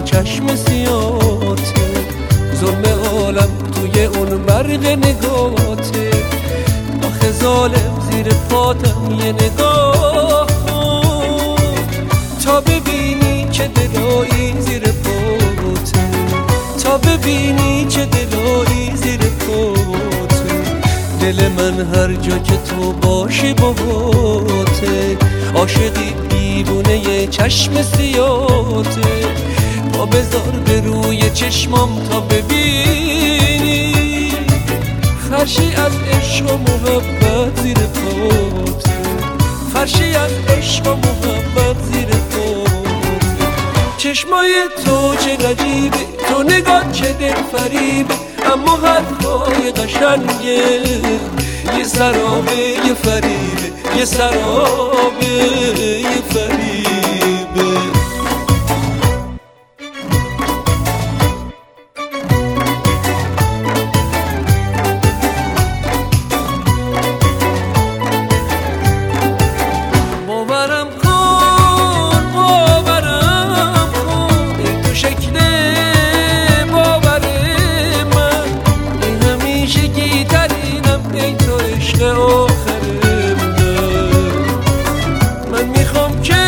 چشم سیاته، ظلم عالم توی اون برق نگاته. آخه ظالم زیر پاتم یه نگاه کن تا ببینی چه دلایی زیر پاته، تا ببینی چه دلایی زیر پاته. دل من هر جا که تو باشی باهاته، عاشقی دیوونه ی چشم سیاته. پا بذار به روی چشمام تا ببینی فرشی از عشق و محبت زیر پاته، فرشی از عشق و محبت زیر پاته. چشمای تو چه عجیبه، تو نگاه چه دل فریبه، اما حرفای قشنگه یه سرابه یه فریبه، یه سرابه یه فریبه. باورم کن باورم کن ای تو شکل باور من، ای همیشگی ترینم ای تو عشق آخرم. من میخوام که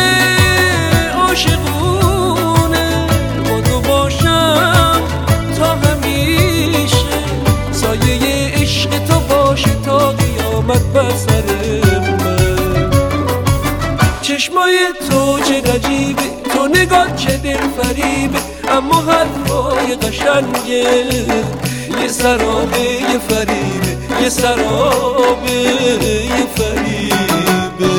عاشقونه با تو باشم تا همیشه، سایه عشق تو باشه تا قیامت بر سرم. چشمای تو چه عجیبه، تو نگاه چه دل فریبه، اما حرفای قشنگه یه سرابه یه فریبه، یه سرابه یه فریبه.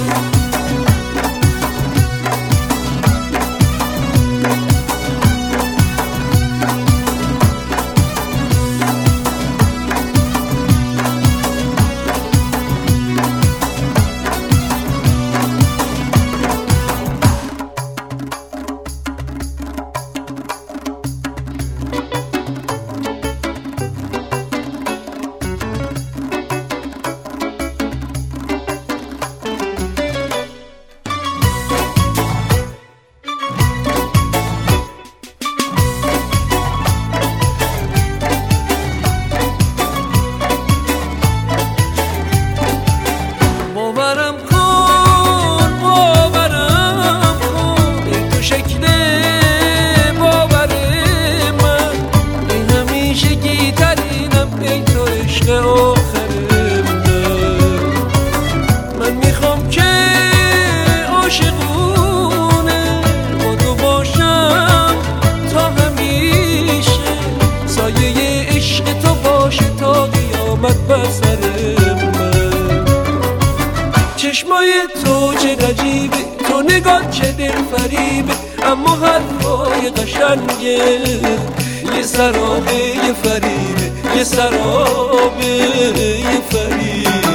باورم کن باورم کن ای تو شکل باور من، ای همیشگی ترینم ای تو عشق آخرم. من میخوام که عاشقونه با تو باشم تا همیشه، سایه عشق تو باشه تا قیامت بر سرم. چشمای تو چه عجیبه، تو نگاه چه دل فریبه، اما حرفای قشنگه یه سرابه یه فریبه، یه سرابه یه فریبه.